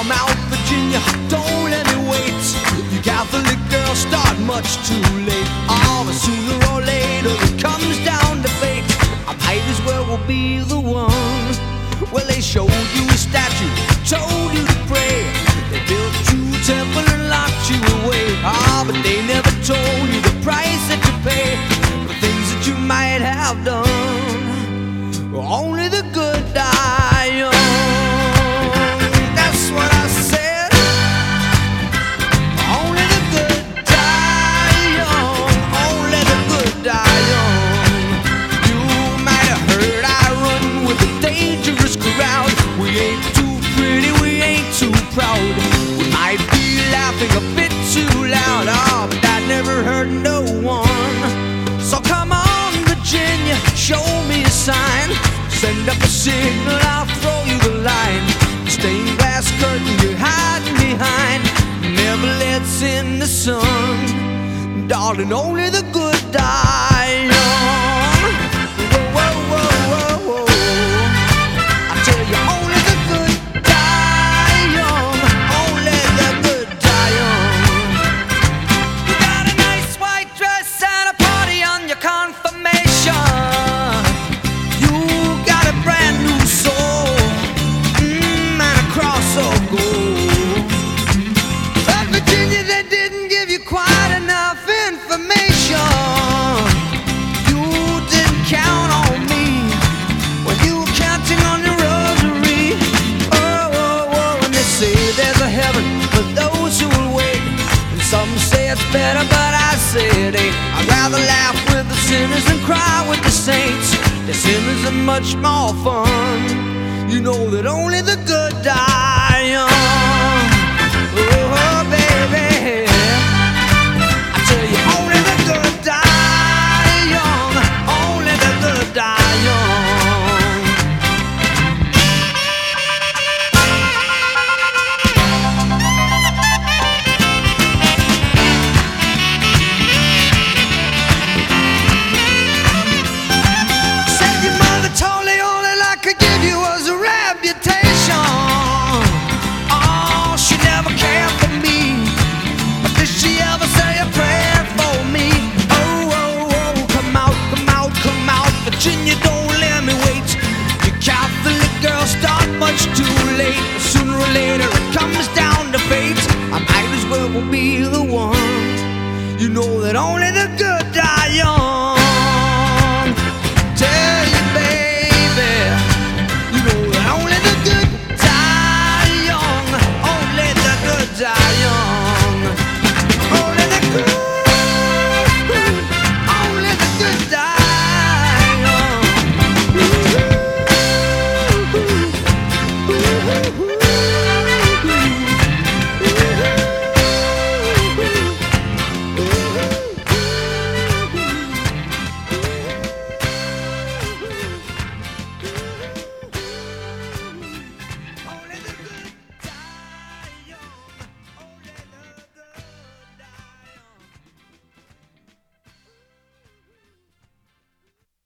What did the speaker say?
come out, Virginia, don't let me wait. You Catholic girls start much too late. Oh, but sooner or later it comes down to fate. I might as well be the one. Well, they showed you a statue, told you to pray. They built you a temple and locked you away. Ah, but they never told you the price that you pay for things that you might have done. Only the good die young. That's what I said. Only the good die young. Only the good die young. You might have heard I run with a dangerous crowd. We ain't too pretty, we ain't too proud. We might be laughing a bit too loud. Oh, but that never hurt no one. So come on, Virginia, show me a sign. Send up a signal, I'll throw you the line. Stained glass curtain you're hiding behind never lets in the sun. Darling, only the good die young. Whoa, whoa, whoa, whoa, whoa. I tell you, only the good die young. Only the good die young. You got a nice white dress and a party on your confirmation. Quite enough information. You didn't count on me when you were counting on your rosary. Oh, oh, oh, and they say there's a heaven for those who will wait. And some say it's better, but I say it ain't. I'd rather laugh with the sinners than cry with the saints. The sinners are much more fun. You know that only the good die young. Oh, baby. Only the good die young. Only the good die young. Said your mother told me all that I could give you was a reputation. Oh, she never cared for me, but did she ever say a prayer? Virginia, don't let me wait. You Catholic girls start much too late. Sooner or later it comes down to fate. I might as well be the one. You know that only the good